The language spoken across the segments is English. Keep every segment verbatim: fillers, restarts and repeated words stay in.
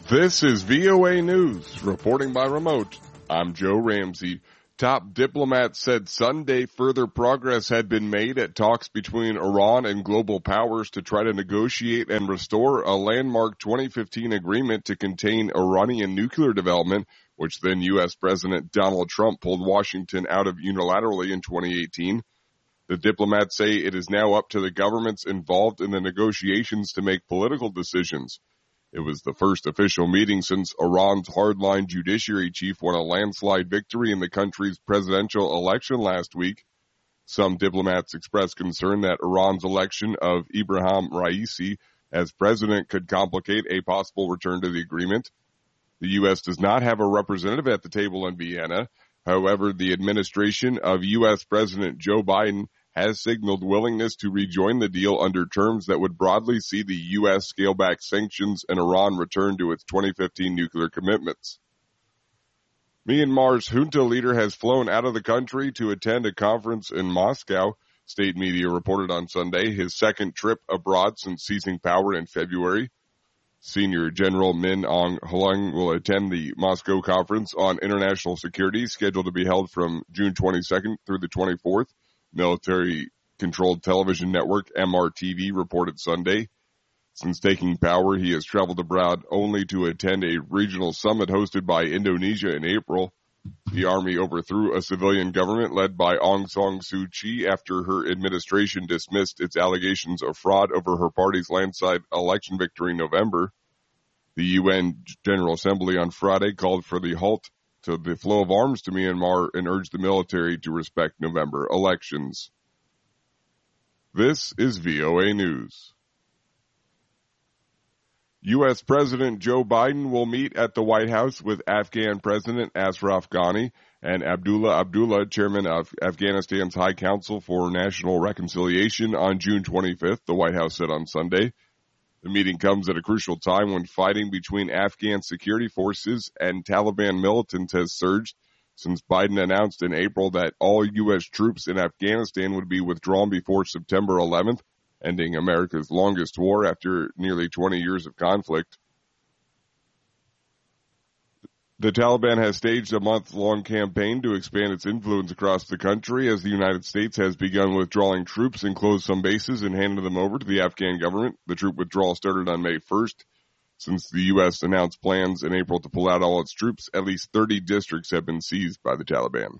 This is V O A News, reporting by remote. I'm Joe Ramsey. Top diplomats said Sunday further progress had been made at talks between Iran and global powers to try to negotiate and restore a landmark twenty fifteen agreement to contain Iranian nuclear development, which then U S President Donald Trump pulled Washington out of unilaterally in twenty eighteen. The diplomats say it is now up to the governments involved in the negotiations to make political decisions. It was the first official meeting since Iran's hardline judiciary chief won a landslide victory in the country's presidential election last week. Some diplomats expressed concern that Iran's election of Ebrahim Raisi as president could complicate a possible return to the agreement. The U S does not have a representative at the table in Vienna. However, the administration of U S President Joe Biden has signaled willingness to rejoin the deal under terms that would broadly see the U S scale back sanctions and Iran return to its twenty fifteen nuclear commitments. Myanmar's junta leader has flown out of the country to attend a conference in Moscow. State media reported on Sunday his second trip abroad since seizing power in February. Senior General Min Aung Hlaing will attend the Moscow Conference on International Security, scheduled to be held from June twenty-second through the twenty-fourth. Military-controlled television network M R T V reported Sunday. Since taking power, he has traveled abroad only to attend a regional summit hosted by Indonesia in April. The army overthrew a civilian government led by Aung San Suu Kyi after her administration dismissed its allegations of fraud over her party's landslide election victory in November. The U N General Assembly on Friday called for the halt to the flow of arms to Myanmar and urged the military to respect November elections. This is V O A News. U S President Joe Biden will meet at the White House with Afghan President Ashraf Ghani and Abdullah Abdullah, chairman of Afghanistan's High Council for National Reconciliation, on June twenty-fifth, the White House said on Sunday. The meeting comes at a crucial time when fighting between Afghan security forces and Taliban militants has surged since Biden announced in April that all U S troops in Afghanistan would be withdrawn before September eleventh, ending America's longest war after nearly twenty years of conflict. The Taliban has staged a month-long campaign to expand its influence across the country as the United States has begun withdrawing troops and closed some bases and handed them over to the Afghan government. The troop withdrawal started on May first. Since the U S announced plans in April to pull out all its troops, at least thirty districts have been seized by the Taliban.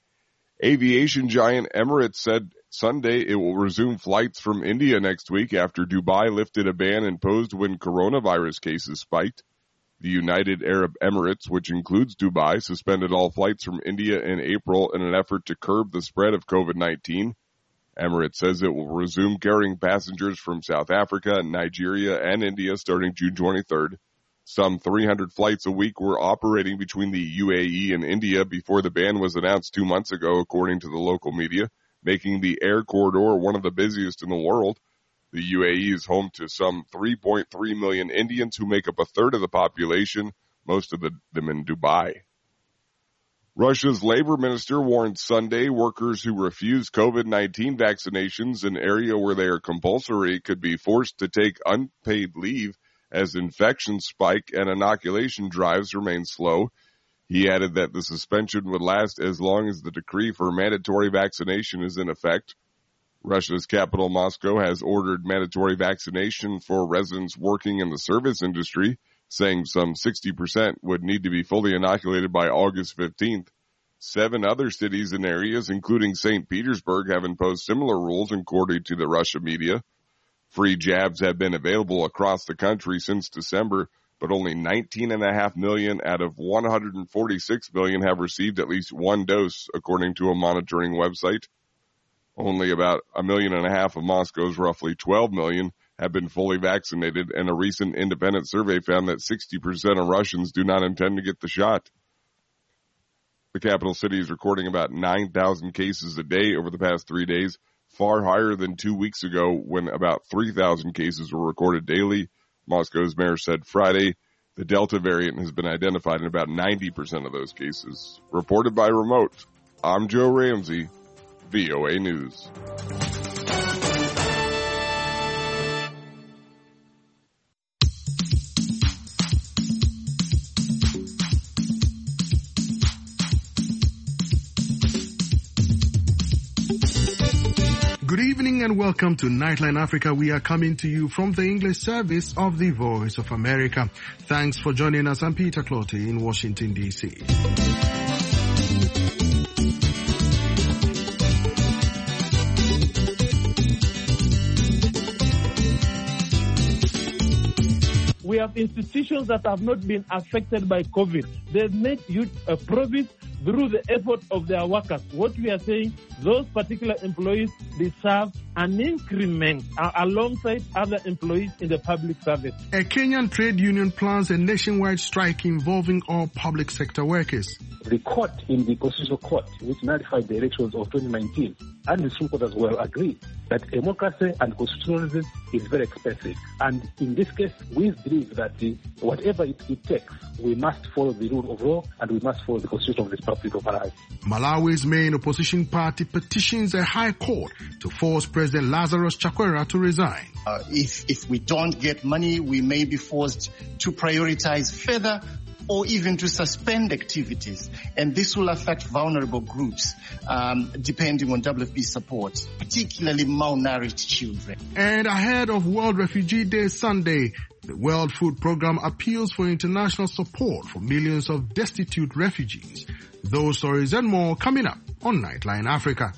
Aviation giant Emirates said Sunday it will resume flights from India next week after Dubai lifted a ban imposed when coronavirus cases spiked. The United Arab Emirates, which includes Dubai, suspended all flights from India in April in an effort to curb the spread of COVID nineteen. Emirates says it will resume carrying passengers from South Africa, Nigeria, and India starting June twenty-third. Some three hundred flights a week were operating between the U A E and India before the ban was announced two months ago, according to the local media, making the air corridor one of the busiest in the world. The U A E is home to some three point three million Indians who make up a third of the population, most of the, them in Dubai. Russia's labor minister warned Sunday workers who refuse COVID nineteen vaccinations, an area where they are compulsory, could be forced to take unpaid leave as infections spike and inoculation drives remain slow. He added that the suspension would last as long as the decree for mandatory vaccination is in effect. Russia's capital, Moscow, has ordered mandatory vaccination for residents working in the service industry, saying some sixty percent would need to be fully inoculated by August fifteenth. Seven other cities and areas, including Saint Petersburg, have imposed similar rules, according to the Russia media. Free jabs have been available across the country since December, but only nineteen point five million out of one hundred forty-six million have received at least one dose, according to a monitoring website. Only about a million and a half of Moscow's roughly twelve million have been fully vaccinated, and a recent independent survey found that sixty percent of Russians do not intend to get the shot. The capital city is recording about nine thousand cases a day over the past three days, far higher than two weeks ago when about three thousand cases were recorded daily. Moscow's mayor said Friday the Delta variant has been identified in about ninety percent of those cases. Reported by remote, I'm Joe Ramsey, V O A News. morning and welcome to Nightline Africa. We are coming to you from the English service of the Voice of America. Thanks for joining us. I'm Peter Clottey in Washington, D C. We have institutions that have not been affected by COVID. They've made huge uh, profits through the effort of their workers. What we are saying, those particular employees deserve an increment uh, alongside other employees in the public service. A Kenyan trade union plans a nationwide strike involving all public sector workers. The court in the Constitutional Court, which nullified the elections of twenty nineteen, and the Supreme Court as well, agreed that democracy and constitutionalism is very expensive. And in this case, we believe that the, whatever it, it takes, we must follow the rule of law and we must follow the Constitution of the Republic of Malawi. Malawi's main opposition party petitions a high court to force President Lazarus Chakwera to resign. Uh, if, if we don't get money, we may be forced to prioritize further or even to suspend activities. And this will affect vulnerable groups, um, depending on W F P support, particularly malnourished children. And ahead of World Refugee Day Sunday, the World Food Programme appeals for international support for millions of destitute refugees. Those stories and more coming up on Nightline Africa.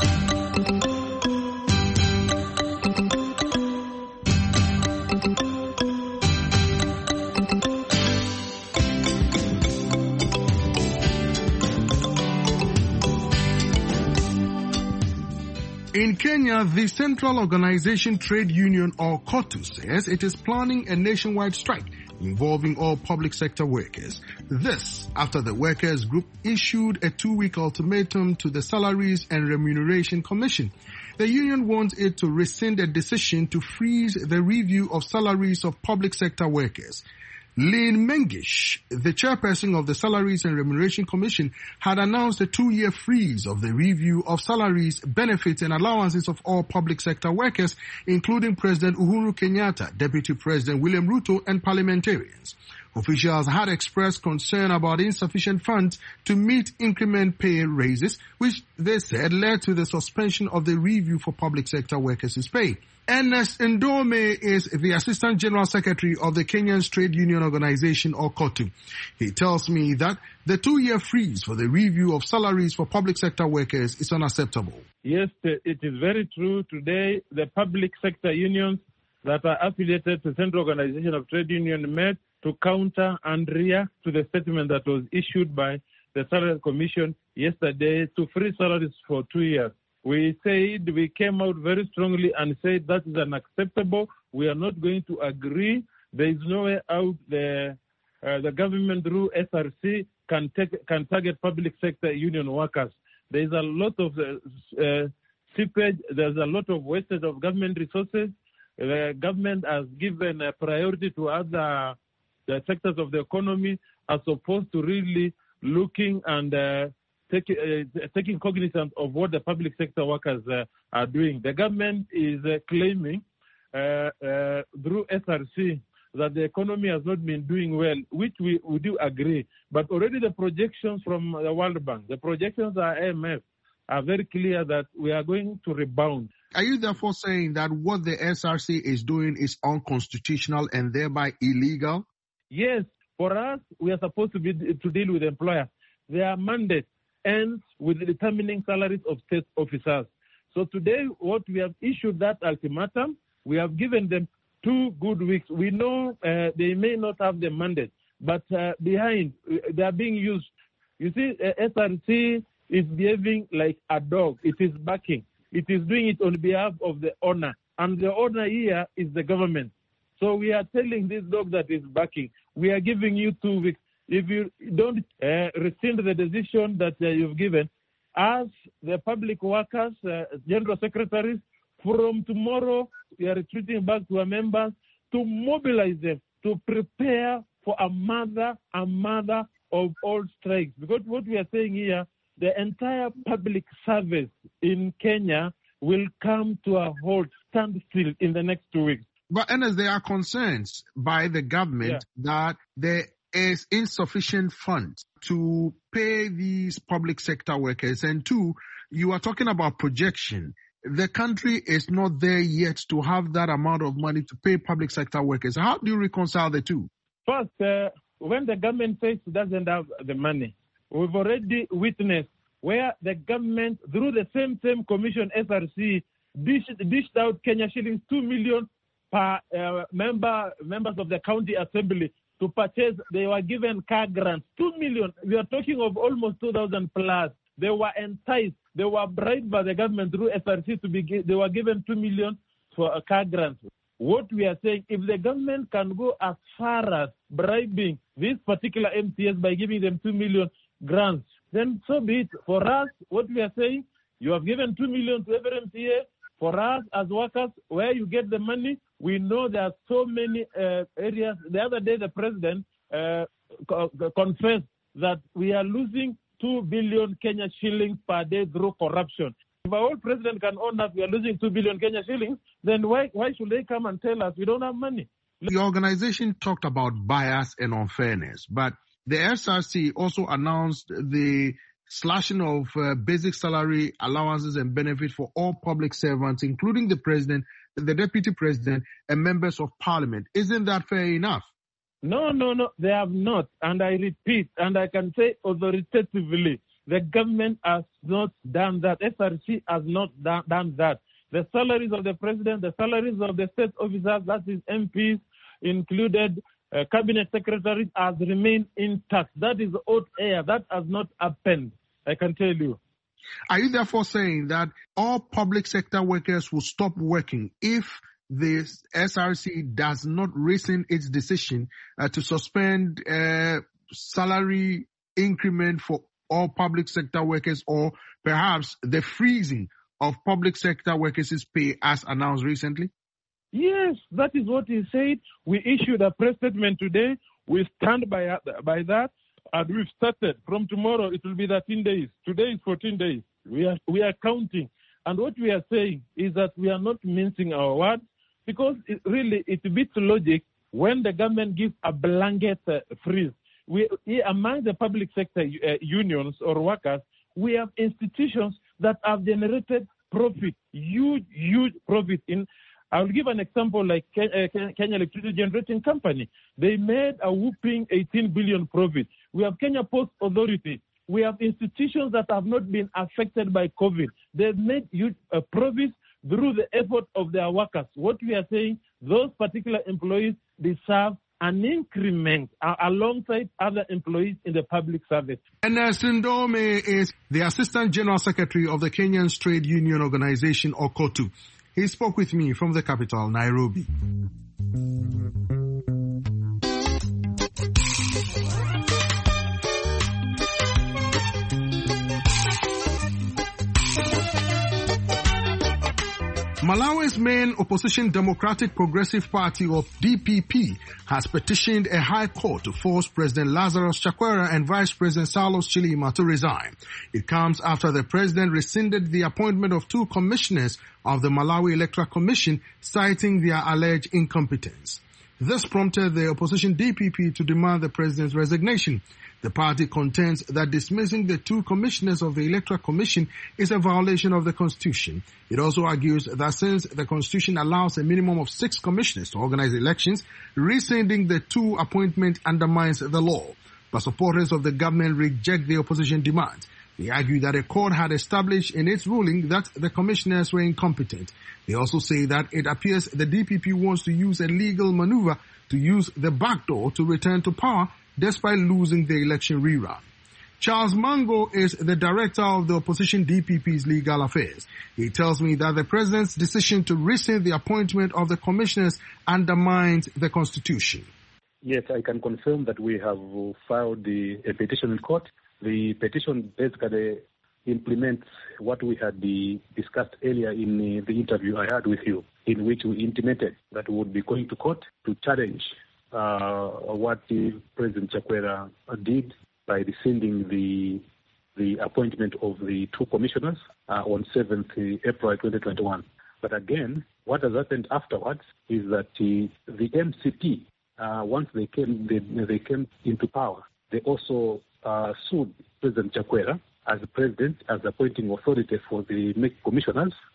In Kenya, the Central Organization Trade Union, or KOTU, says it is planning a nationwide strike involving all public sector workers. This after the workers' group issued a two-week ultimatum to the Salaries and Remuneration Commission. The union wants it to rescind a decision to freeze the review of salaries of public sector workers. Lynn Mengish, the chairperson of the Salaries and Remuneration Commission, had announced a two-year freeze of the review of salaries, benefits and allowances of all public sector workers, including President Uhuru Kenyatta, Deputy President William Ruto and parliamentarians. Officials had expressed concern about insufficient funds to meet increment pay raises, which they said led to the suspension of the review for public sector workers' pay. Ernest Ndome is the Assistant General Secretary of the Kenyan Trade Union Organization, or KOTU. He tells me that the two-year freeze for the review of salaries for public sector workers is unacceptable. Yes, it is very true. Today, the public sector unions that are affiliated to the Central Organization of Trade Union met to counter and react to the statement that was issued by the Salary Commission yesterday to freeze salaries for two years. We said, we came out very strongly and said that is unacceptable. We are not going to agree. There is no way out. The, uh, the government through S R C can, take, can target public sector union workers. There is a lot of uh, uh, seepage. There's a lot of wastage of government resources. The government has given a priority to other the sectors of the economy as opposed to really looking and uh, take, uh, taking cognizance of what the public sector workers uh, are doing. The government is uh, claiming uh, uh, through S R C that the economy has not been doing well, which we, we do agree. But already the projections from the World Bank, the projections of I M F are very clear that we are going to rebound. Are you therefore saying that what the S R C is doing is unconstitutional and thereby illegal? Yes, for us, we are supposed to be to deal with employers. Their mandate ends with determining salaries of state officers. So today, what we have issued that ultimatum, we have given them two good weeks. We know uh, they may not have the mandate, but uh, behind, they are being used. You see, uh, S R C is behaving like a dog. It is barking. It is doing it on behalf of the owner. And the owner here is the government. So we are telling this dog that is barking, we are giving you two weeks. If you don't uh, rescind the decision that uh, you've given, as the public workers, uh, general secretaries, from tomorrow, we are retreating back to our members to mobilize them to prepare for a mother, a mother of all strikes. Because what we are saying here, the entire public service in Kenya will come to a halt, standstill in the next two weeks. But Ernest, there are concerns by the government yeah. that there is insufficient funds to pay these public sector workers. And two, you are talking about projection. the country is not there yet to have that amount of money to pay public sector workers. How do you reconcile the two? First, uh, when the government says it doesn't have the money, we've already witnessed where the government, through the same same commission, S R C, dished, dished out Kenya shillings two million per uh, member members of the county assembly to purchase. They were given car grants, two million. We are talking of almost two thousand plus. They were enticed. They were bribed by the government through S R C to be. They were given two million for a car grant. What we are saying, if the government can go as far as bribing these particular M C S by giving them two million grants, then so be it. For us, what we are saying, you have given two million to every M C A. For us as workers, where you get the money, we know there are so many uh, areas. The other day, the president uh, co- confessed that we are losing two billion Kenya shillings per day through corruption. If our old president can own that we are losing two billion Kenya shillings, then why why should they come and tell us we don't have money? The organization talked about bias and unfairness, but the S R C also announced the slashing of uh, basic salary allowances and benefits for all public servants, including the president, the deputy president, and members of parliament. Isn't that fair enough? No, no, no, they have not. And I repeat, and I can say authoritatively, the government has not done that. S R C has not done, done that. The salaries of the president, the salaries of the state officers, that is M Ps, included uh, cabinet secretaries, has remained intact. That is hot air. That has not happened, I can tell you. Are you therefore saying that all public sector workers will stop working if the S R C does not rescind its decision uh, to suspend uh, salary increment for all public sector workers, or perhaps the freezing of public sector workers' pay as announced recently? Yes, that is what he said. We issued a press statement today. We stand by, by that, and we've started. From tomorrow, it will be thirteen days. Today is fourteen days. We are, we are counting. And what we are saying is that we are not mincing our words, because it really it beats logic when the government gives a blanket uh, freeze. We, among the public sector uh, unions or workers, we have institutions that have generated profit, huge, huge profit. In, I'll give an example like Kenya, Kenya Electricity Generating Company. They made a whooping eighteen billion profit. We have Kenya Post Authority. We have institutions that have not been affected by COVID. They've made huge uh, profits through the effort of their workers. What we are saying, those particular employees deserve an increment uh, alongside other employees in the public service. And uh, Sindome is the Assistant General Secretary of the Kenyan Trade Union Organization, or KOTU. He spoke with me from the capital, Nairobi. Malawi's main opposition Democratic Progressive Party, or D P P, has petitioned a high court to force President Lazarus Chakwera and Vice President Saulos Chilima to resign. It comes after the president rescinded the appointment of two commissioners of the Malawi Electoral Commission, citing their alleged incompetence. This prompted the opposition D P P to demand the president's resignation. The party contends that dismissing the two commissioners of the Electoral Commission is a violation of the Constitution. It also argues that since the Constitution allows a minimum of six commissioners to organize elections, rescinding the two appointment undermines the law. But supporters of the government reject the opposition demands. They argue that a court had established in its ruling that the commissioners were incompetent. They also say that it appears the D P P wants to use a legal maneuver to use the back door to return to power despite losing the election rerun. Charles Mango is the director of the opposition D P P's legal affairs. He tells me that the president's decision to rescind the appointment of the commissioners undermines the Constitution. Yes, I can confirm that we have filed the, a petition in court. The petition basically implements what we had the, discussed earlier in the, the interview I had with you, in which we intimated that we would be going to court to challenge uh, what the President Chakwera did by rescinding the the appointment of the two commissioners uh, on seventh April twenty twenty-one. But again, what has happened afterwards is that uh, the M C P, uh, once they came they, they came into power, they also uh, sued President Chakwera as the president, as the appointing authority for the commissioners,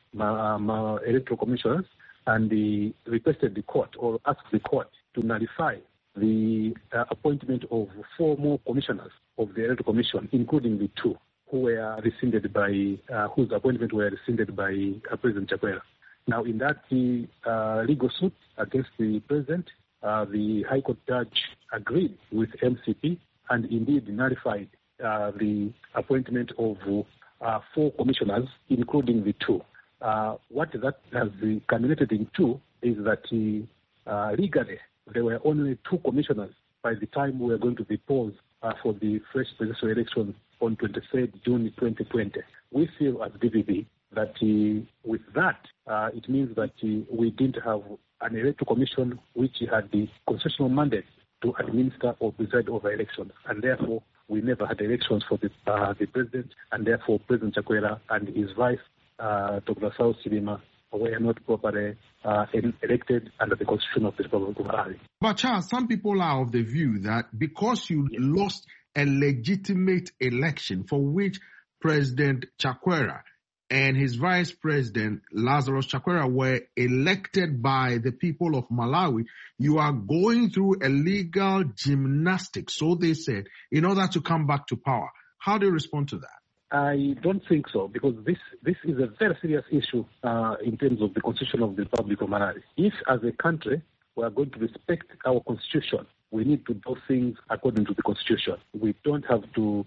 um, uh, electoral commissioners and the, requested the court or asked the court to nullify the uh, appointment of four more commissioners of the electoral commission, including the two who were rescinded by, uh, whose appointment were rescinded by uh, President Chakwera. Now, in that uh, legal suit against the president, uh, the High Court judge agreed with M C P and indeed nullified uh, the appointment of uh, four commissioners, including the two. Uh, what that has culminated into is that uh, legally there were only two commissioners by the time we were going to be paused uh, for the fresh presidential election on twenty-third of June twenty twenty. We feel as D P P that uh, with that, uh, it means that uh, we didn't have an electoral commission which had the constitutional mandate to administer or preside over elections, and therefore we never had elections for the, uh, the president, and therefore President Chakwera and his vice, uh, Doctor Saul Chilima, were not properly uh, elected under the Constitution of the Republic of Malawi. But Charles, some people are of the view that because you yes. lost a legitimate election for which President Chakwera and his vice president, Lazarus Chakwera, were elected by the people of Malawi, you are going through a legal gymnastics, so they said, in order to come back to power. How do you respond to that? I don't think so, because this, this is a very serious issue uh, in terms of the Constitution of the Republic of Malawi. If, as a country, we are going to respect our Constitution, we need to do things according to the Constitution. We don't have to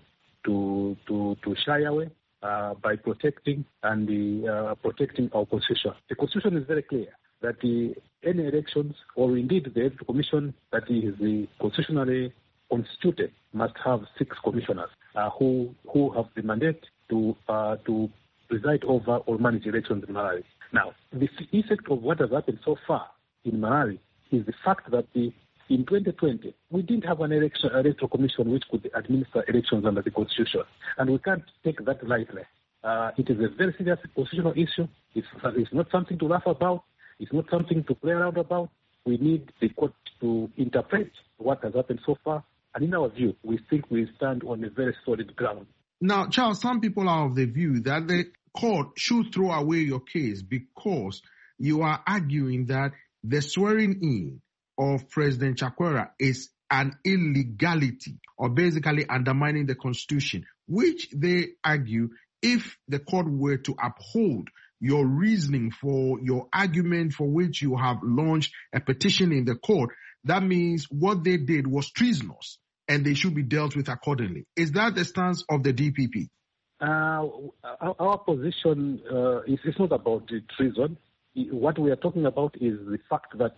to to, to shy away uh, by protecting and the, uh, protecting our Constitution. The Constitution is very clear that the, any elections, or indeed the electoral commission that is the constitutionally constituted, must have six commissioners uh, who who have the mandate to uh, to preside over or manage elections in Malawi. Now, the effect of what has happened so far in Malawi is the fact that the, in twenty twenty, we didn't have an election, electoral commission which could administer elections under the Constitution, and we can't take that lightly. Uh, it is a very serious constitutional issue. It's, it's not something to laugh about. It's not something to play around about. We need the court to interpret what has happened so far. And in our view, we think we stand on a very solid ground. Now, Charles, some people are of the view that the court should throw away your case because you are arguing that the swearing in of President Chakwera is an illegality, or basically undermining the Constitution, which they argue if the court were to uphold your reasoning for your argument for which you have launched a petition in the court, that means what they did was treasonous and they should be dealt with accordingly. Is that the stance of the D P P? Uh, our, our position uh, is it's not about the treason. What we are talking about is the fact that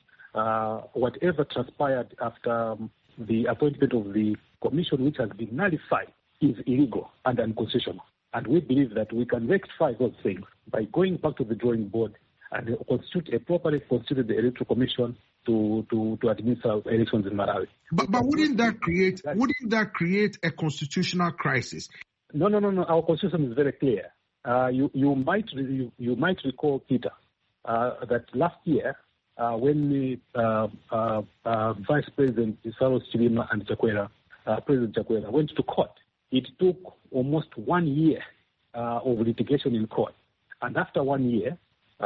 uh, whatever transpired after um, the appointment of the commission, which has been nullified, is illegal and unconstitutional. And we believe that we can rectify those things by going back to the drawing board and constitute a properly constituted electoral commission to, to, to administer elections in Malawi. But but wouldn't that create wouldn't that create a constitutional crisis? No, no, no, no. Our constitution is very clear. Uh, you you might you, you might recall, Peter, uh, that last year uh, when the uh, uh, uh, Vice President Saul Chilima and Chakwera, uh, President Chakwera, went to court, it took almost one year uh, of litigation in court, and after one year.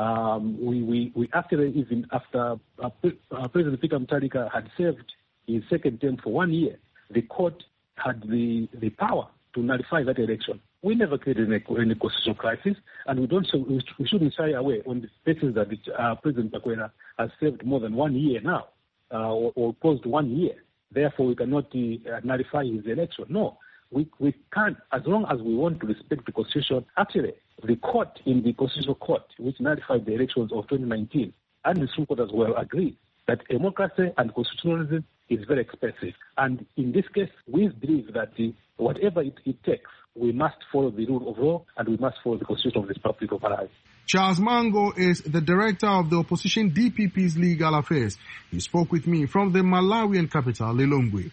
Um, we, we, we actually, even after uh, uh, President Peter Mutharika had served his second term for one year, the court had the, the power to nullify that election. We never created any, any constitutional crisis, and we don't. So we shouldn't shy away on the basis that the, uh, President Chakwera has served more than one year now, uh, or, or close to one year. Therefore, we cannot uh, nullify his election. No, we we can't. As long as we want to respect the Constitution, actually. The court in the Constitutional Court, which nullified the elections of twenty nineteen, and the Supreme Court as well, agreed that democracy and constitutionalism is very expensive. And in this case, we believe that the, whatever it, it takes, we must follow the rule of law and we must follow the Constitution of the Republic of Malawi. Charles Mango is the director of the opposition D P P's Legal Affairs. He spoke with me from the Malawian capital, Lilongwe.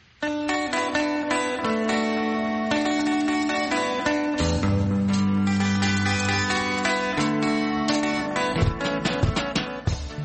In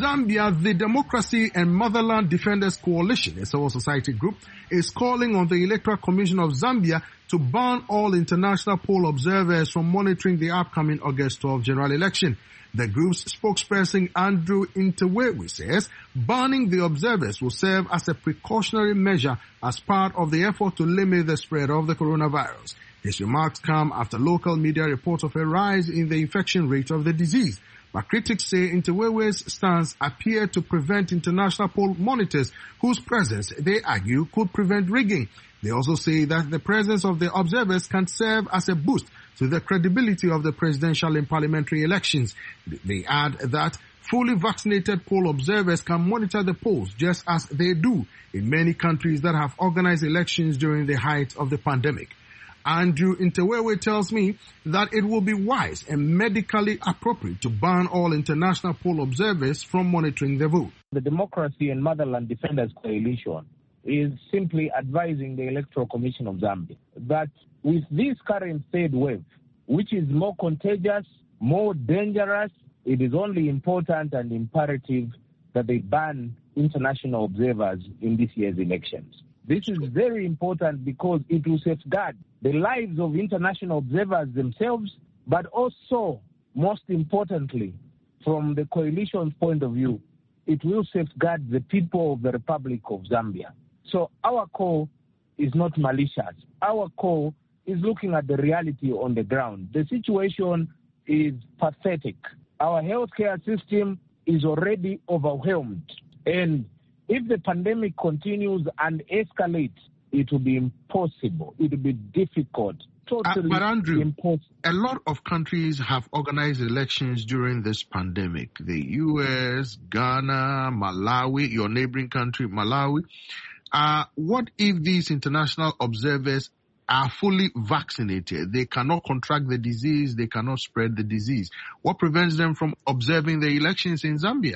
Zambia, the Democracy and Motherland Defenders Coalition, a civil society group, is calling on the Electoral Commission of Zambia to ban all international poll observers from monitoring the upcoming August twelfth general election. The group's spokesperson Andrew Intewewe says banning the observers will serve as a precautionary measure as part of the effort to limit the spread of the coronavirus. His remarks come after local media reports of a rise in the infection rate of the disease. But critics say Intewewe's stance appeared to prevent international poll monitors whose presence, they argue, could prevent rigging. They also say that the presence of the observers can serve as a boost to the credibility of the presidential and parliamentary elections. They add that fully vaccinated poll observers can monitor the polls just as they do in many countries that have organized elections during the height of the pandemic. Andrew Intewewe tells me that it will be wise and medically appropriate to ban all international poll observers from monitoring the vote. The Democracy and Motherland Defenders Coalition is simply advising the Electoral Commission of Zambia that with this current third wave, which is more contagious, more dangerous, it is only important and imperative that they ban international observers in this year's elections. This is very important because it will safeguard the lives of international observers themselves, but also, most importantly, from the coalition's point of view, it will safeguard the people of the Republic of Zambia. So our call is not malicious. Our call is looking at the reality on the ground. The situation is pathetic. Our healthcare system is already overwhelmed. And if the pandemic continues and escalates, it will be impossible. It will be difficult. Totally uh, but Andrew, impossible. A lot of countries have organized elections during this pandemic. The U S, Ghana, Malawi, your neighboring country, Malawi. Uh, what if these international observers are fully vaccinated? They cannot contract the disease. They cannot spread the disease. What prevents them from observing the elections in Zambia?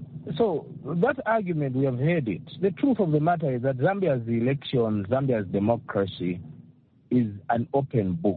So that argument, we have heard it. The truth of the matter is that Zambia's election, Zambia's democracy is an open book.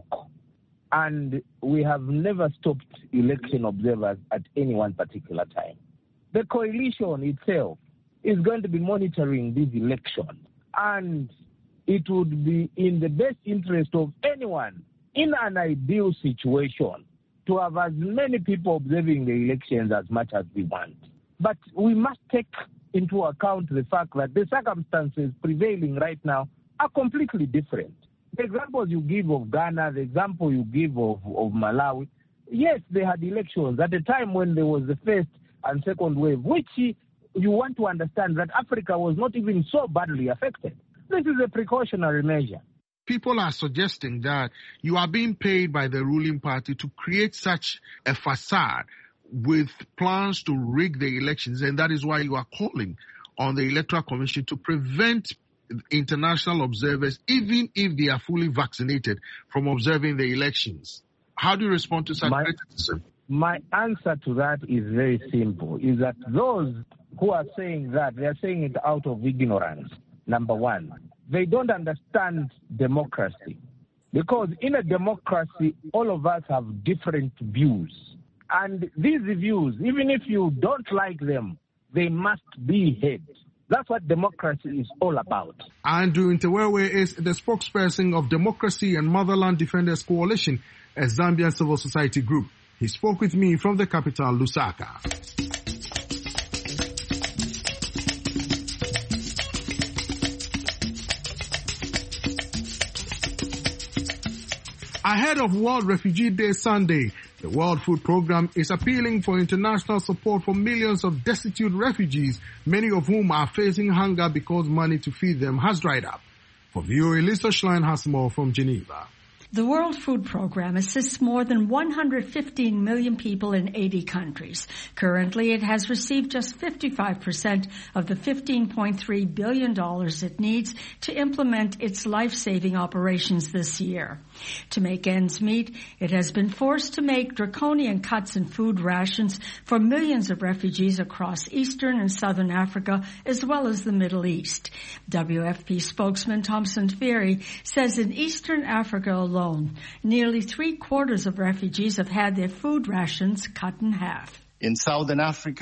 And we have never stopped election observers at any one particular time. The coalition itself is going to be monitoring this election. And it would be in the best interest of anyone in an ideal situation to have as many people observing the elections as much as we want. But we must take into account the fact that the circumstances prevailing right now are completely different. The examples you give of Ghana, the example you give of, of Malawi, yes, they had elections at a time when there was the first and second wave, which you want to understand that Africa was not even so badly affected. This is a precautionary measure. People are suggesting that you are being paid by the ruling party to create such a facade with plans to rig the elections, and that is why you are calling on the Electoral Commission to prevent international observers, even if they are fully vaccinated, from observing the elections. How do you respond to such my, criticism? My answer to that is very simple, is that those who are saying that, they are saying it out of ignorance, number one. They don't understand democracy. Because in a democracy, all of us have different views. And these views, even if you don't like them, they must be heard. That's what democracy is all about. Andrew Intewewe is the spokesperson of Democracy and Motherland Defenders Coalition, a Zambian civil society group. He spoke with me from the capital, Lusaka. Ahead of World Refugee Day Sunday, the World Food Programme is appealing for international support for millions of destitute refugees, many of whom are facing hunger because money to feed them has dried up. For V O A, Lisa Schlein has more from Geneva. The World Food Programme assists more than one hundred fifteen million people in eighty countries. Currently, it has received just fifty-five percent of the fifteen point three billion dollars it needs to implement its life-saving operations this year. To make ends meet, it has been forced to make draconian cuts in food rations for millions of refugees across Eastern and Southern Africa, as well as the Middle East. W F P spokesman Thomson Ferry says in Eastern Africa alone, nearly three quarters of refugees have had their food rations cut in half. In Southern Africa,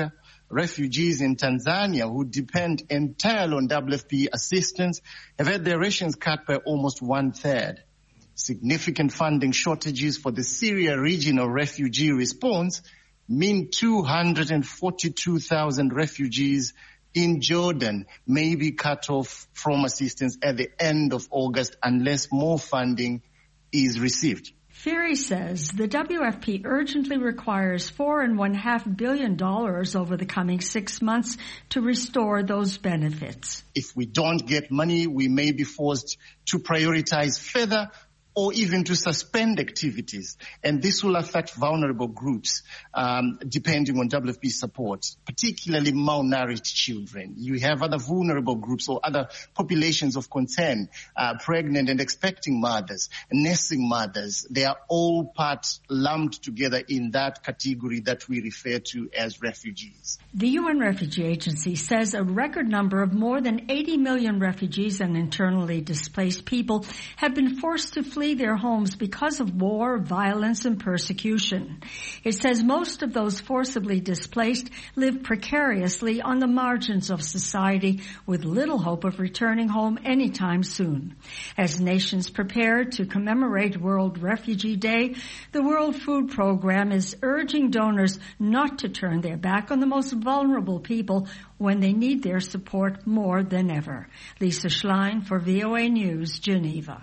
refugees in Tanzania who depend entirely on W F P assistance have had their rations cut by almost one third. Significant funding shortages for the Syria regional refugee response mean two hundred forty-two thousand refugees in Jordan may be cut off from assistance at the end of August unless more funding is received. Fury says the W F P urgently requires four and one half billion dollars over the coming six months to restore those benefits. If we don't get money, we may be forced to prioritize further or even to suspend activities. And this will affect vulnerable groups, um, depending on W F P support, particularly malnourished children. You have other vulnerable groups or other populations of concern, uh, pregnant and expecting mothers, nursing mothers. They are all part lumped together in that category that we refer to as refugees. The U N Refugee Agency says a record number of more than eighty million refugees and internally displaced people have been forced to flee their homes because of war, violence, and persecution. It says most of those forcibly displaced live precariously on the margins of society with little hope of returning home anytime soon. As nations prepare to commemorate World Refugee Day, the World Food Program is urging donors not to turn their back on the most vulnerable people when they need their support more than ever. Lisa Schlein for V O A News, Geneva.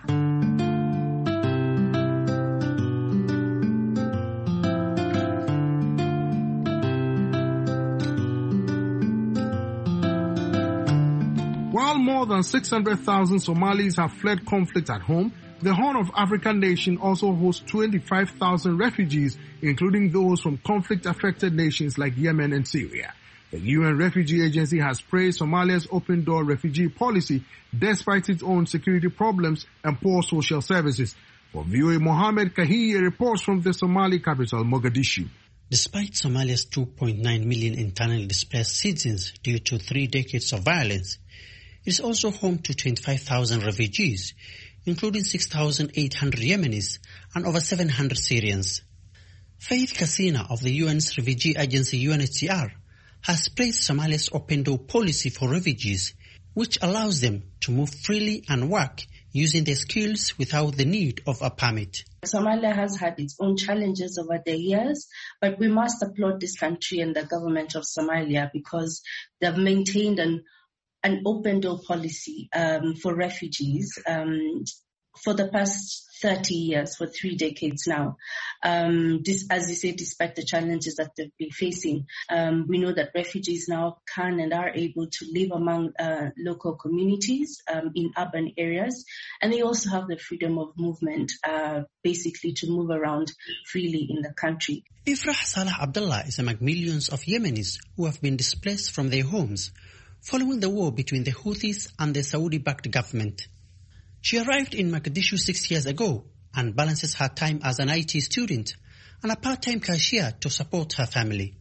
While more than six hundred thousand Somalis have fled conflict at home, the Horn of Africa nation also hosts twenty-five thousand refugees, including those from conflict-affected nations like Yemen and Syria. The U N Refugee Agency has praised Somalia's open-door refugee policy despite its own security problems and poor social services. For V O A, Mohammed Kahiye reports from the Somali capital, Mogadishu. Despite Somalia's two point nine million internally displaced citizens due to three decades of violence, it is also home to twenty-five thousand refugees, including six thousand eight hundred Yemenis and over seven hundred Syrians. Faith Kasina of the U N's refugee agency U N H C R has praised Somalia's open-door policy for refugees, which allows them to move freely and work using their skills without the need of a permit. Somalia has had its own challenges over the years, but we must applaud this country and the government of Somalia because they've maintained an an open-door policy um, for refugees um, for the past thirty years, for three decades now. Um, this, as you say, despite the challenges that they've been facing, um, we know that refugees now can and are able to live among uh, local communities um, in urban areas, and they also have the freedom of movement, uh, basically to move around freely in the country. Ifrah Salah Abdullah is among millions of Yemenis who have been displaced from their homes following the war between the Houthis and the Saudi-backed government. She arrived in Mogadishu six years ago and balances her time as an I T student and a part-time cashier to support her family.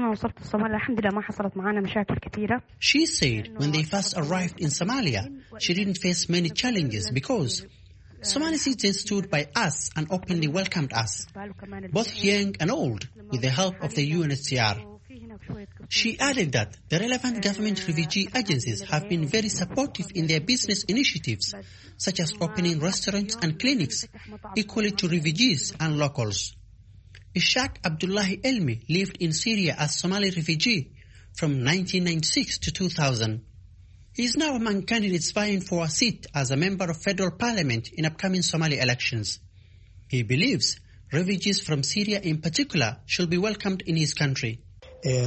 She said when they first arrived in Somalia, she didn't face many challenges because Somali citizens stood by us and openly welcomed us, both young and old, with the help of the U N H C R. She added that the relevant government refugee agencies have been very supportive in their business initiatives, such as opening restaurants and clinics, equally to refugees and locals. Ishaq Abdullahi Elmi lived in Syria as Somali refugee from nineteen ninety-six to two thousand. He is now among candidates vying for a seat as a member of federal parliament in upcoming Somali elections. He believes refugees from Syria in particular should be welcomed in his country. He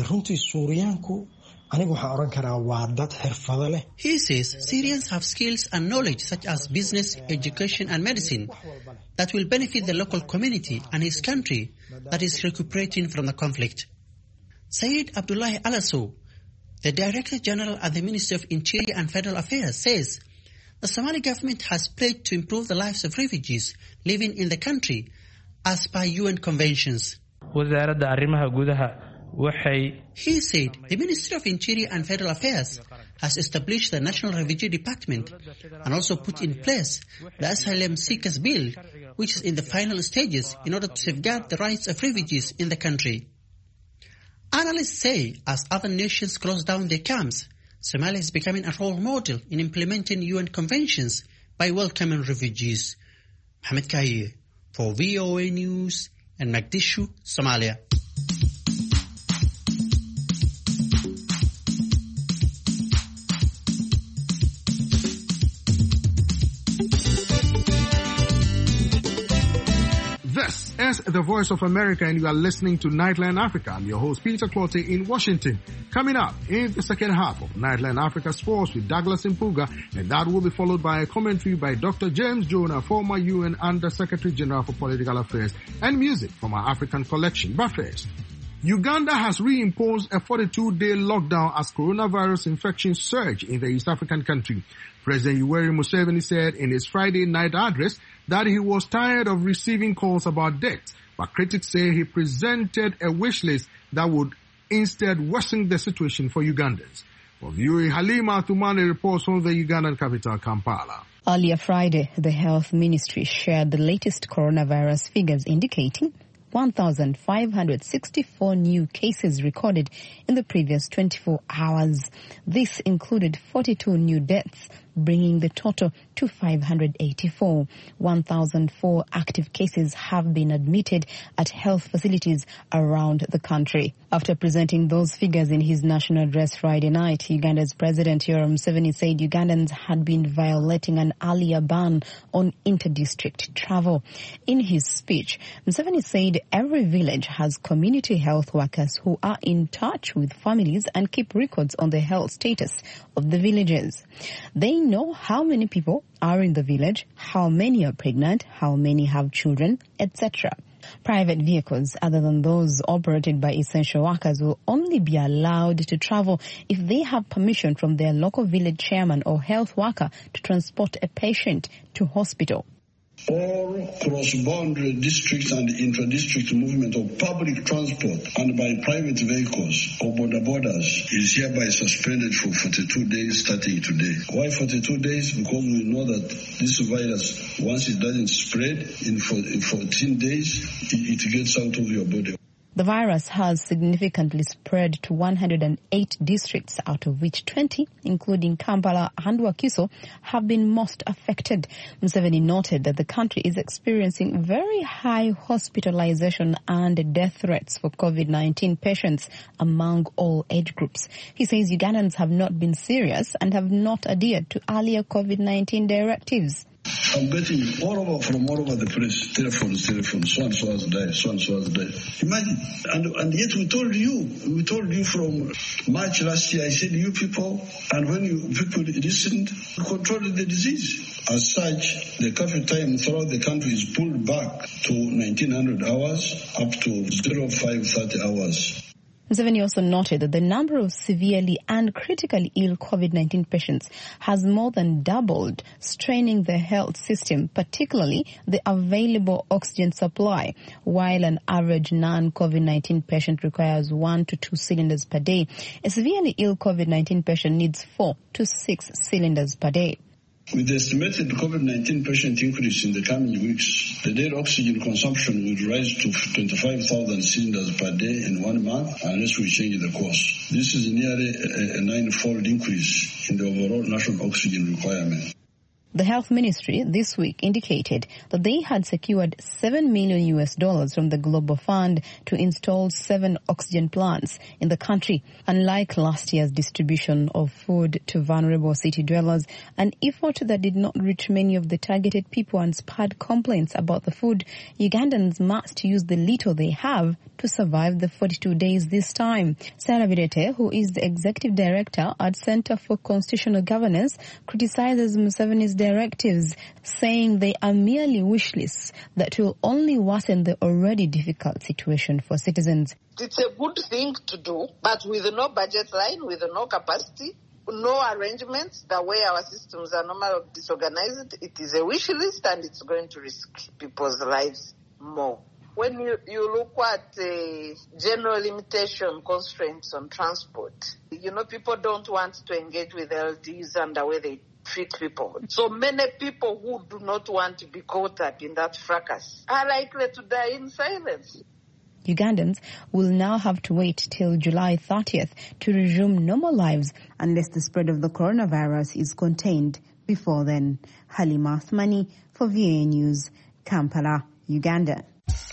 says Syrians have skills and knowledge such as business, education and medicine that will benefit the local community and his country that is recuperating from the conflict. Saeed Abdullahi Alasso, the Director General at the Ministry of Interior and Federal Affairs, says the Somali government has pledged to improve the lives of refugees living in the country as per U N conventions. He said the Ministry of Interior and Federal Affairs has established the National Refugee Department and also put in place the Asylum Seekers Bill, which is in the final stages in order to safeguard the rights of refugees in the country. Analysts say as other nations close down their camps, Somalia is becoming a role model in implementing U N conventions by welcoming refugees. Mohamed Kaye for V O A News in Mogadishu, Somalia. This is the Voice of America, and you are listening to Nightline Africa. I'm your host, Peter Clotte, in Washington. Coming up in the second half of Nightline Africa Sports with Douglas Mpuga, and that will be followed by a commentary by Doctor James Jonah, former U N Under Secretary General for Political Affairs, and music from our African collection. But first, Uganda has reimposed a forty-two day lockdown as coronavirus infections surge in the East African country. President Yoweri Museveni said in his Friday night address that he was tired of receiving calls about deaths, but critics say he presented a wish list that would instead worsen the situation for Ugandans. For V O A, Halima Athumani reports from the Ugandan capital, Kampala. Earlier Friday, the Health Ministry shared the latest coronavirus figures indicating one thousand five hundred sixty-four new cases recorded in the previous twenty-four hours. This included forty-two new deaths, bringing the total to five hundred eighty-four. one thousand four active cases have been admitted at health facilities around the country. After presenting those figures in his national address Friday night, Uganda's President Yoweri Museveni said Ugandans had been violating an earlier ban on inter-district travel. In his speech, Museveni said every village has community health workers who are in touch with families and keep records on the health status of the villages. They know how many people are in the village, how many are pregnant, how many have children, et cetera. Private vehicles other than those operated by essential workers will only be allowed to travel if they have permission from their local village chairman or health worker to transport a patient to hospital. All cross-boundary district and intra-district movement of public transport and by private vehicles or border borders is hereby suspended for forty-two days starting today. Why forty-two days? Because we know that this virus, once it doesn't spread, in fourteen days, it, it gets out of your body. The virus has significantly spread to one hundred eight districts, out of which twenty, including Kampala and Wakiso, have been most affected. Museveni noted that the country is experiencing very high hospitalization and death rates for COVID nineteen patients among all age groups. He says Ugandans have not been serious and have not adhered to earlier COVID nineteen directives. I'm getting all over, from all over the place, telephones, telephones, so and so has died, so and so has died. Imagine. And, and yet we told you, we told you from March last year, I said, you people, and when you people listened, controlled the disease. As such, the curfew time throughout the country is pulled back to nineteen hundred hours, up to zero five thirty hours. Museveni also noted that the number of severely and critically ill COVID nineteen patients has more than doubled, straining the health system, particularly the available oxygen supply. While an average non-COVID nineteen patient requires one to two cylinders per day, a severely ill COVID nineteen patient needs four to six cylinders per day. With the estimated COVID nineteen patient increase in the coming weeks, the daily oxygen consumption will rise to twenty-five thousand cylinders per day in one month unless we change the course. This is nearly a, a nine-fold increase in the overall national oxygen requirement. The Health Ministry this week indicated that they had secured seven million U S dollars from the Global Fund to install seven oxygen plants in the country. Unlike last year's distribution of food to vulnerable city dwellers, an effort that did not reach many of the targeted people and spurred complaints about the food, Ugandans must use the little they have to survive the forty-two days this time. Sarah Birete, who is the Executive Director at Center for Constitutional Governance, criticizes Museveni's directives, saying they are merely wish lists that will only worsen the already difficult situation for citizens. It's a good thing to do, but with no budget line, with no capacity, no arrangements, the way our systems are normally disorganized, it is a wish list and it's going to risk people's lives more. When you, you look at uh, general limitation constraints on transport, you know, people don't want to engage with L Ds and the way they treat people. So many people who do not want to be caught up in that fracas are likely to die in silence. Ugandans will now have to wait till July thirtieth to resume normal lives unless the spread of the coronavirus is contained before then. Halima Athmani for V A News, Kampala, Uganda.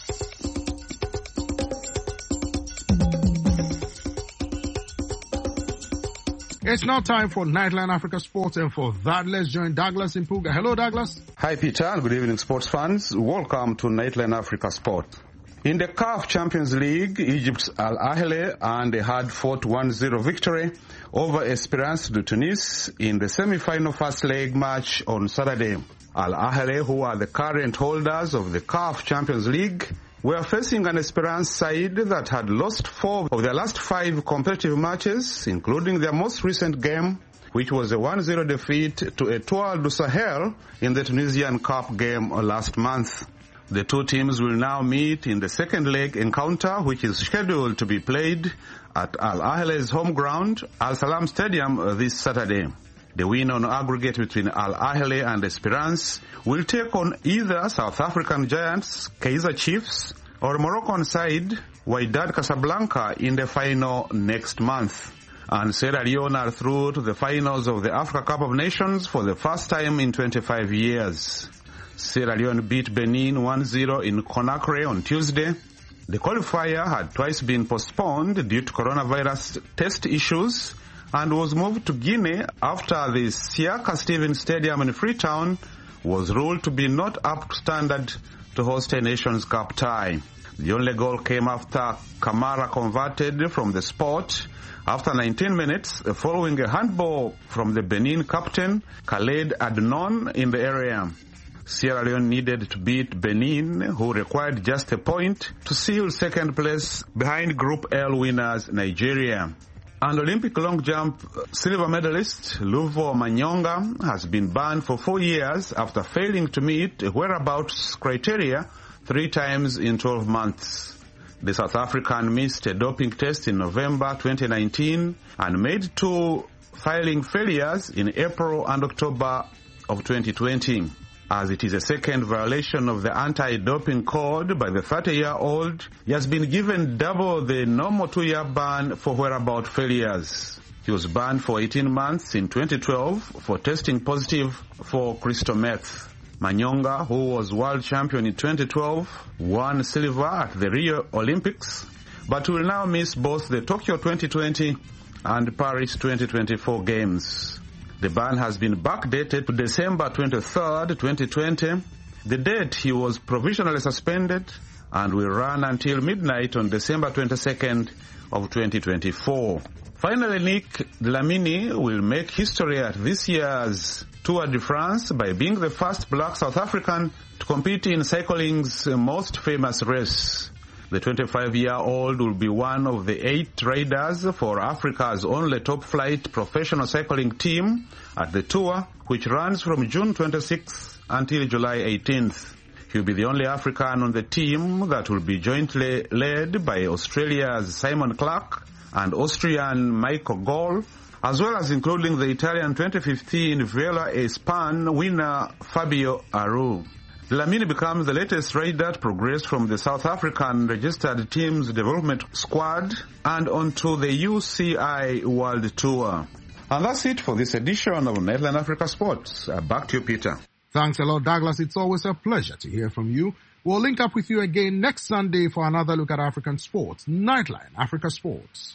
It's now time for Nightline Africa Sports, and for that, let's join Douglas Impuga. Hello, Douglas. Hi, Peter, and good evening, sports fans. Welcome to Nightline Africa Sport. In the C A F Champions League, Egypt's Al Ahly and a hard-fought one zero victory over Esperance de Tunis in the semi-final first leg match on Saturday. Al Ahly, who are the current holders of the C A F Champions League, were facing an Esperance side that had lost four of their last five competitive matches, including their most recent game, which was a one zero defeat to Etoile du Sahel in the Tunisian Cup game last month. The two teams will now meet in the second leg encounter, which is scheduled to be played at Al Ahly's home ground, Al Salam Stadium, this Saturday. The win on aggregate between Al Ahly and Esperance will take on either South African giants, Kaizer Chiefs, or Moroccan side, Wydad Casablanca, in the final next month. And Sierra Leone are through to the finals of the Africa Cup of Nations for the first time in twenty-five years. Sierra Leone beat Benin one zero in Conakry on Tuesday. The qualifier had twice been postponed due to coronavirus test issues and was moved to Guinea after the Siaka Stevens Stadium in Freetown was ruled to be not up to standard to host a Nations Cup tie. The only goal came after Kamara converted from the spot after nineteen minutes following a handball from the Benin captain Khaled Adnon in the area. Sierra Leone needed to beat Benin, who required just a point to seal second place behind Group L winners Nigeria. And Olympic long jump silver medalist Luvo Manyonga has been banned for four years after failing to meet whereabouts criteria three times in twelve months. The South African missed a doping test in November twenty nineteen and made two filing failures in April and October of twenty twenty. As it is a second violation of the anti-doping code by the thirty-year-old, he has been given double the normal two-year ban for whereabout failures. He was banned for eighteen months in twenty twelve for testing positive for crystal meth. Manyonga, who was world champion in twenty twelve, won silver at the Rio Olympics, but will now miss both the Tokyo twenty twenty and Paris twenty twenty-four games. The ban has been backdated to December twenty-third, twenty twenty, the date he was provisionally suspended, and will run until midnight on December twenty-second of twenty twenty-four. Finally, Nick Dlamini will make history at this year's Tour de France by being the first black South African to compete in cycling's most famous race. The twenty-five-year-old will be one of the eight riders for Africa's only top-flight professional cycling team at the Tour, which runs from June twenty-sixth until July eighteenth. He'll be the only African on the team that will be jointly led by Australia's Simon Clarke and Austrian Michael Gall, as well as including the Italian twenty fifteen Vuelta a Spain winner Fabio Aru. Dlamini becomes the latest rider to progress from the South African registered team's development squad and onto the U C I World Tour. And that's it for this edition of Nightline Africa Sports. Uh, back to you, Peter. Thanks a lot, Douglas. It's always a pleasure to hear from you. We'll link up with you again next Sunday for another look at African sports. Nightline Africa Sports.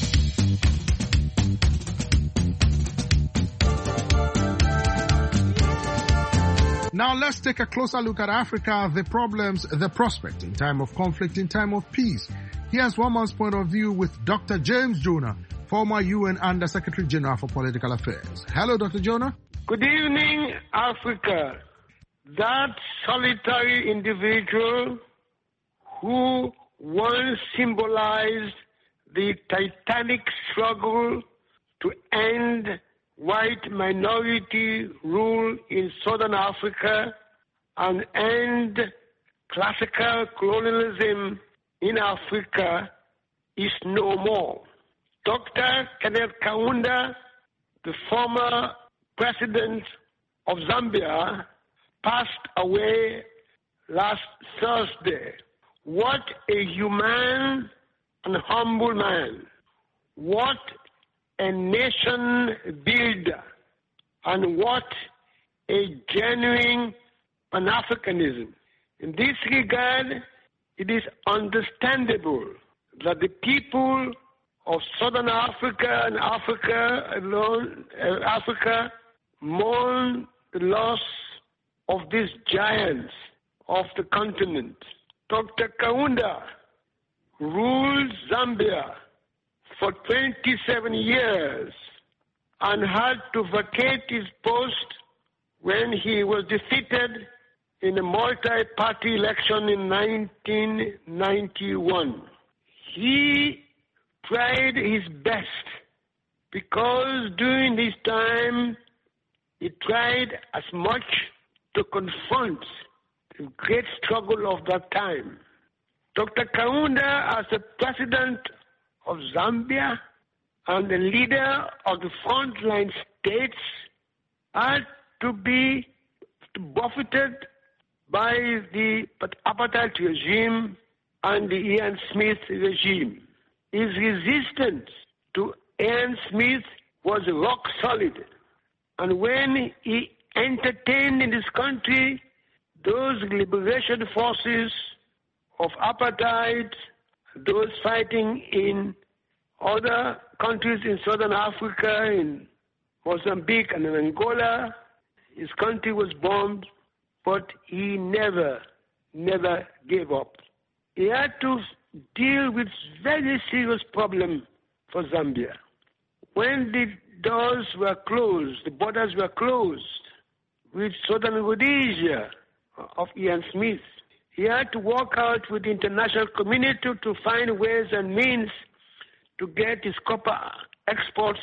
Now let's take a closer look at Africa, the problems, the prospect in time of conflict, in time of peace. Here's one man's point of view with Doctor James Jonah, former U N Under Secretary General for Political Affairs. Hello, Doctor Jonah. Good evening, Africa. That solitary individual who once symbolized the titanic struggle to end white minority rule in Southern Africa and end classical colonialism in Africa is no more. Doctor Kenneth Kaunda, the former president of Zambia, passed away last Thursday. What a humane and humble man. What a nation builder. And what a genuine Pan-Africanism. In this regard, it is understandable that the people of Southern Africa and Africa alone, uh, Africa mourn the loss of these giants of the continent. Doctor Kaunda ruled Zambia for twenty-seven years and had to vacate his post when he was defeated in a multi-party election in nineteen ninety-one. He tried his best because during this time he tried as much to confront the great struggle of that time. Doctor Kaunda, as the president of Zambia and the leader of the frontline states, had to be buffeted by the apartheid regime and the Ian Smith regime. His resistance to Ian Smith was rock solid. And when he entertained in this country those liberation forces of apartheid, those fighting in other countries in Southern Africa, in Mozambique and in Angola, his country was bombed, but he never, never gave up. He had to deal with very serious problem for Zambia. When the doors were closed, the borders were closed with Southern Rhodesia of Ian Smith, he had to work out with the international community to find ways and means to get his copper exports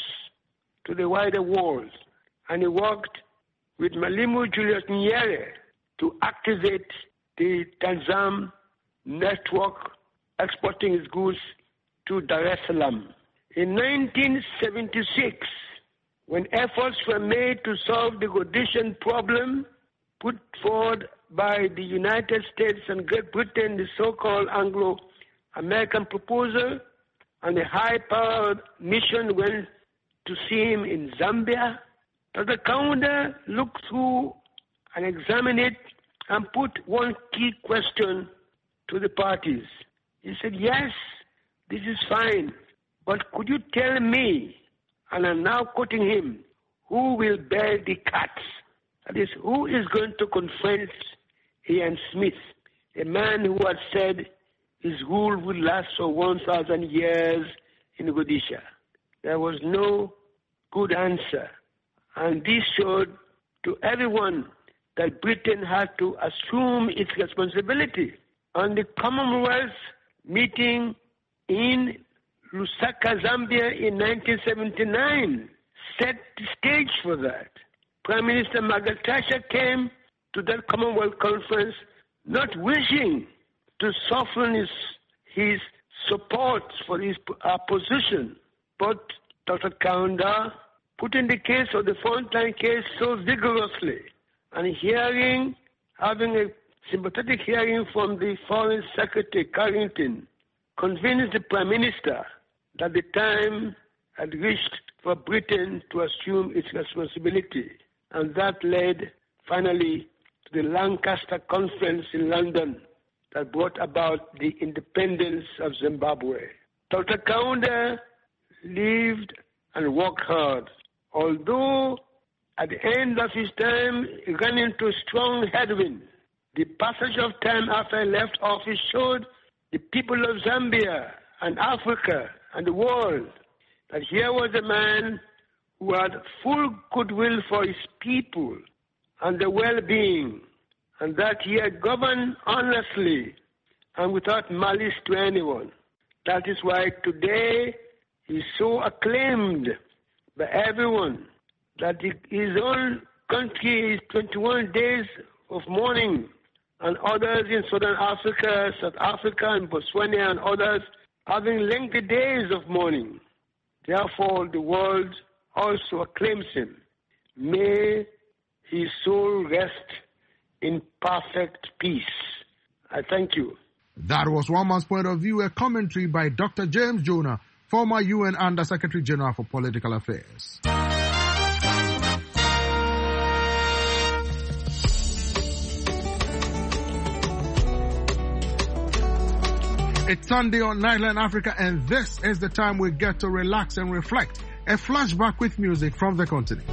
to the wider world. And he worked with Mwalimu Julius Nyerere to activate the Tanzam network exporting his goods to Dar es Salaam. In nineteen seventy-six, when efforts were made to solve the Rhodesian problem put forward by the United States and Great Britain, the so-called Anglo-American proposal, and a high-powered mission went to see him in Zambia, Doctor Kaunda looked through and examined it and put one key question to the parties. He said, yes, this is fine, but could you tell me, and I'm now quoting him, who will bear the cuts? That is, who is going to confront Ian Smith, a man who had said his rule would last for one thousand years in Rhodesia. There was no good answer. And this showed to everyone that Britain had to assume its responsibility. On the Commonwealth meeting in Lusaka, Zambia in nineteen seventy-nine, set the stage for that. Prime Minister Margaret Thatcher came to that Commonwealth conference not wishing to soften his, his support for his uh, position, but Doctor Kaunda put in the case of the frontline case so vigorously, and hearing, having a sympathetic hearing from the Foreign Secretary Carrington, convinced the Prime Minister that the time had reached for Britain to assume its responsibility. And that led finally to the Lancaster Conference in London that brought about the independence of Zimbabwe. Doctor Kaunda lived and worked hard, although at the end of his time he ran into strong headwind. The passage of time after he left office showed the people of Zambia and Africa and the world that here was a man who had full goodwill for his people and their well-being, and that he had governed honestly and without malice to anyone. That is why today he is so acclaimed by everyone that his own country is twenty-one days of mourning, and others in Southern Africa, South Africa, and Botswana, and others having lengthy days of mourning. Therefore, the world also acclaims him. May his soul rest in perfect peace. I thank you. That was One Man's Point of View, a commentary by Doctor James Jonah, former U N Under-Secretary General for Political Affairs. It's Sunday on Nightline Africa, and this is the time we get to relax and reflect. A flashback with music from the continent.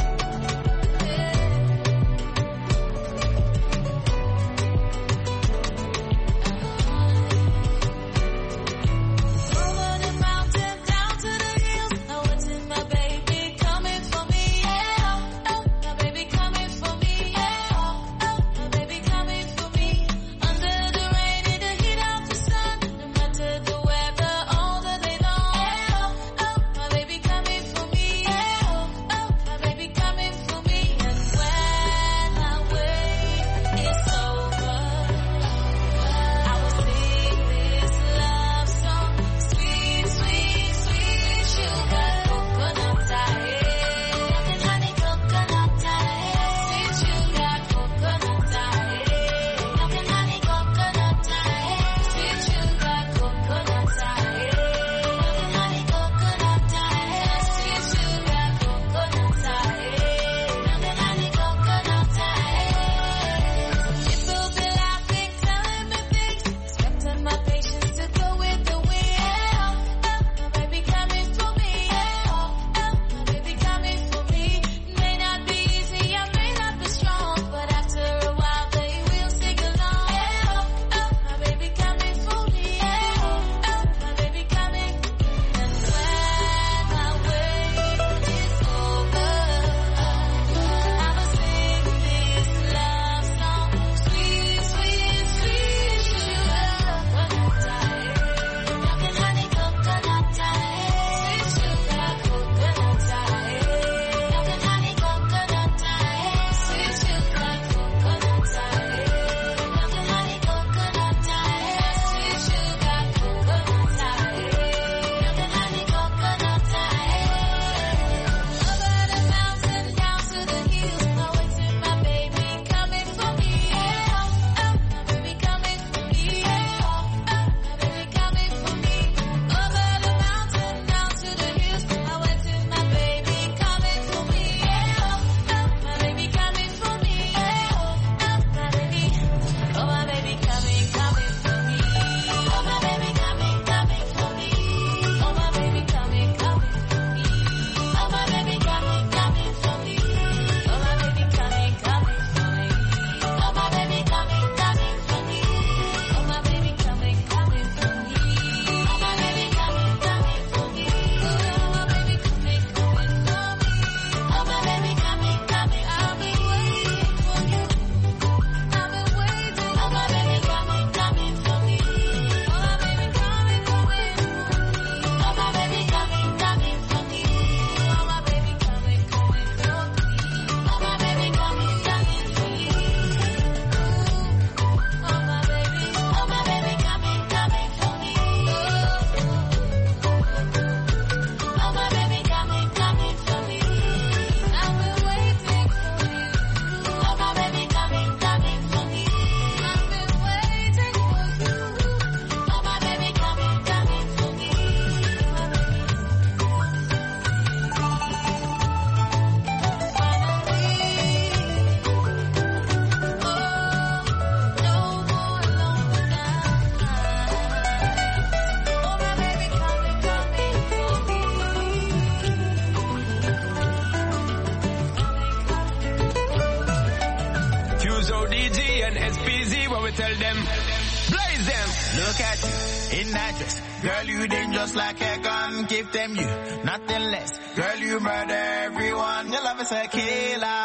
tell them, blaze them. Look at you in that dress. Girl, you dangerous like a gun. Give them you nothing less. Girl, you murder everyone. Your love is a killer.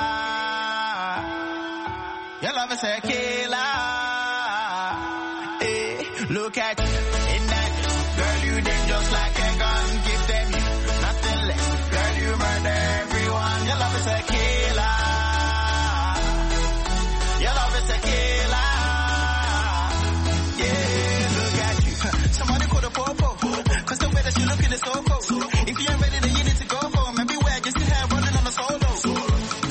Your love is a killer. Hey, look at you in that dress. Girl, you dangerous like a gun. Give them you nothing less. Girl, you murder everyone. Your love is a killer. Your love is a killer. Yeah, look at you. Somebody call the popo. Cause the way that you looking is so cold. If you ain't ready, then you need to go home. And beware, just your hair running on a solo.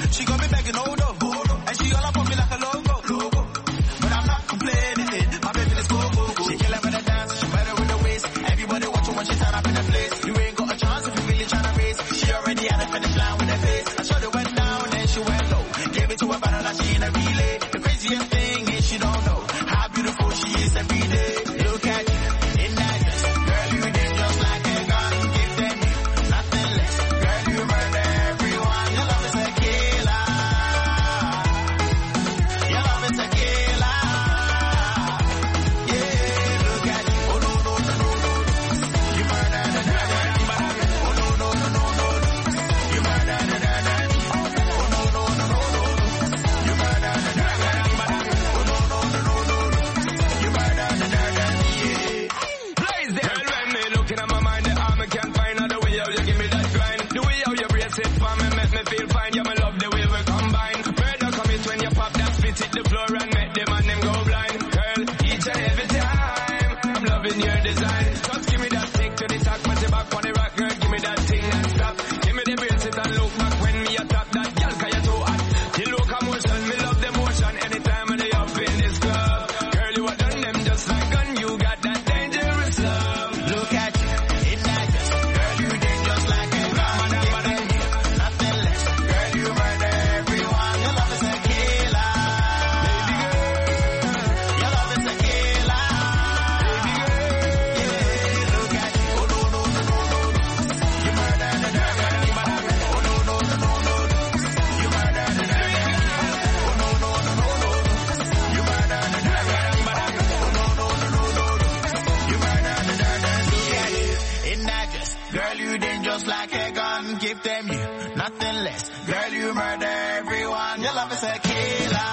Your love is a killer.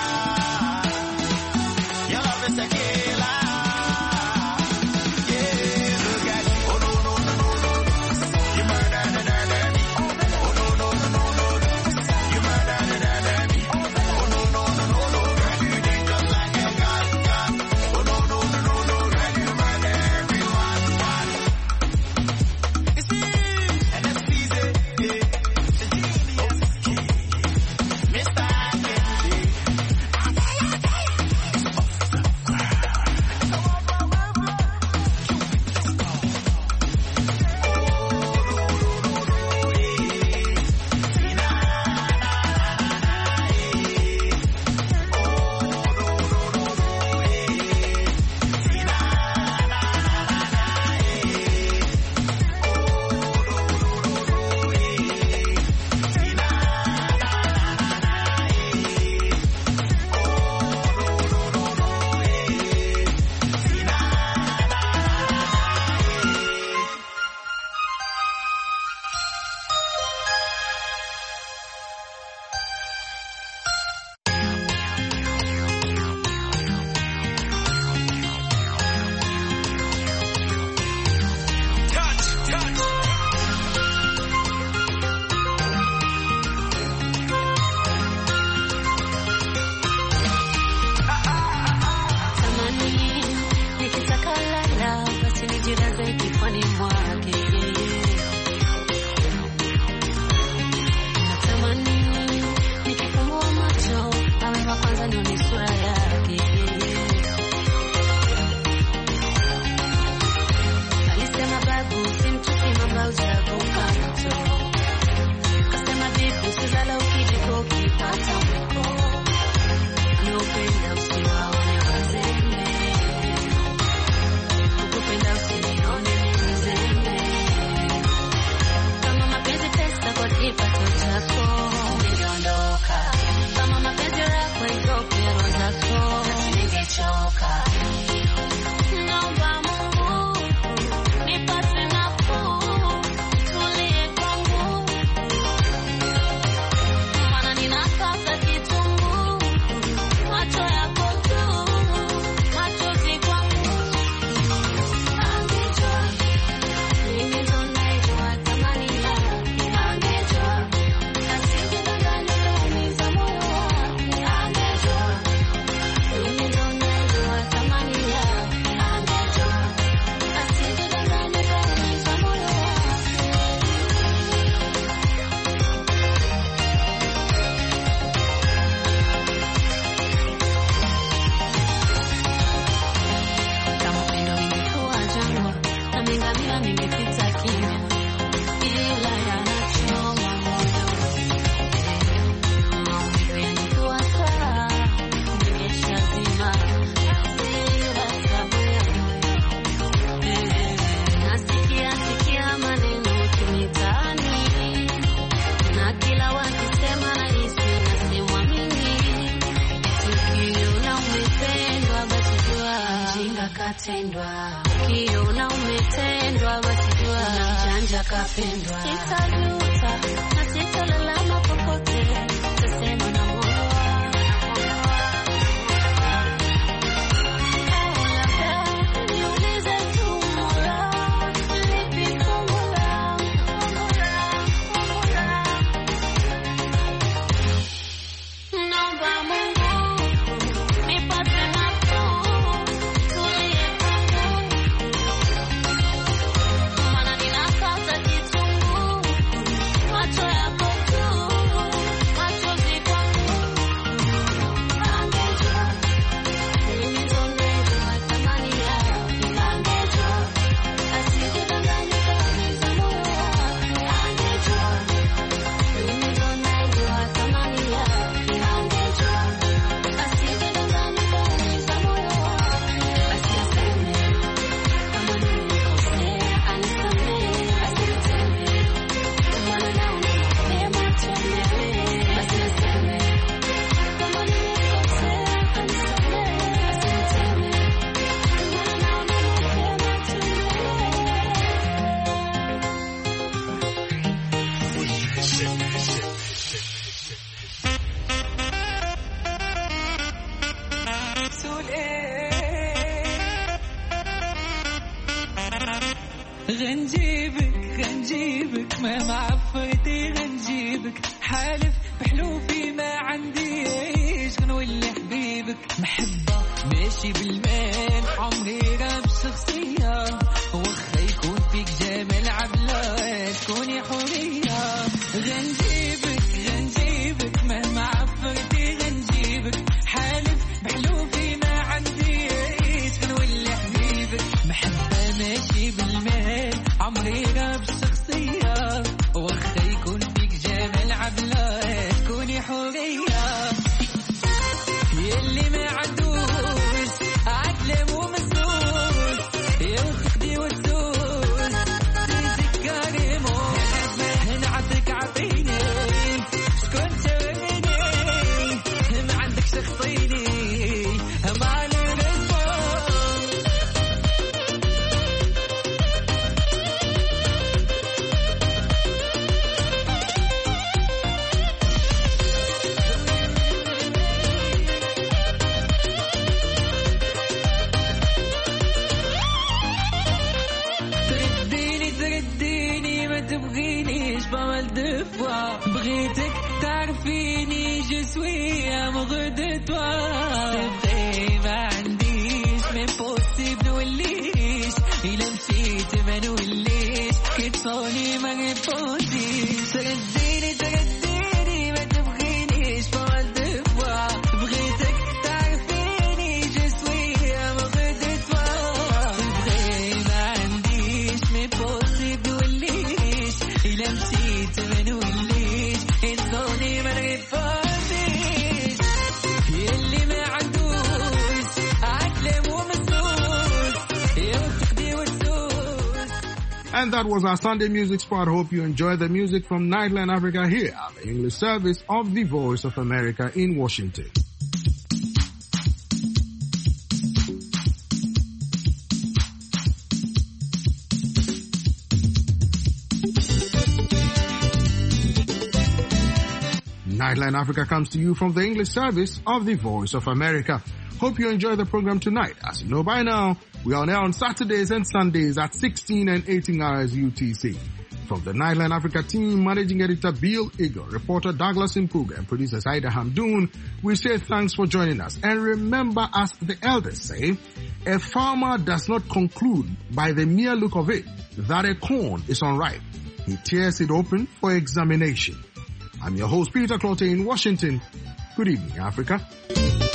Your love is a killer. Yeah, look at you. Oh no, no, no, no, no. You murder, murder, murder me. Oh no, no, no, no, no. You murder, murder, murder me. Oh no, no, no, no, no. Girl, you did just like a god, god. Oh no, no, no, no, no. Girl, you murder everyone, God. You see, and that's easy, yeah. Mister Ukiona umetendwa basi jua mjanja kapendwa. Sitajuta na sitalalama popote, tasema na moyo macho ماشي بالمال عمري غاب شخصية وخا يكون فيك جمال عبلة تكوني حرية غنجيبك غنجيبك مهما عفرتي غنجيبك حالف بحلوفي ما عندي عيش غنولي حبيبك محبة ماشي بالمال عمري غاب شخصية وخا يكون فيك جمال عبلة تكوني حرية يلي ما عندوش عدل ومسؤول يوثقدي وتسول سيدك كريمو نعطيك عطيني شكون توريني ما عندك شخصيني ما بغيتك تعرفيني جسوية مغدة تبغي ما عنديش من بوسيبل نوليش إلا مشيت ما نوليش كتصوني ما ريبونديش ترديني ترديني ما تبغينيش بوال دفوا بغيتك تعرفيني جسوية مغدة تبغي ما عنديش من بوسيبل نوليش إلا مشيت ما نوليش And that was our Sunday music spot. Hope you enjoyed the music from Nightline Africa here at the English service of the Voice of America in Washington. Nightline Africa comes to you from the English service of the Voice of America. Hope you enjoy the program tonight. As you know by now, we are now on Saturdays and Sundays at sixteen and eighteen hours U T C. From the Nightline Africa team, Managing Editor Bill Eagle, reporter Douglas Impuga, and producer Saida Hamdoon, we say thanks for joining us. And remember, as the elders say, a farmer does not conclude by the mere look of it that a corn is unripe. He tears it open for examination. I'm your host, Peter Clotte in Washington. Good evening, Africa.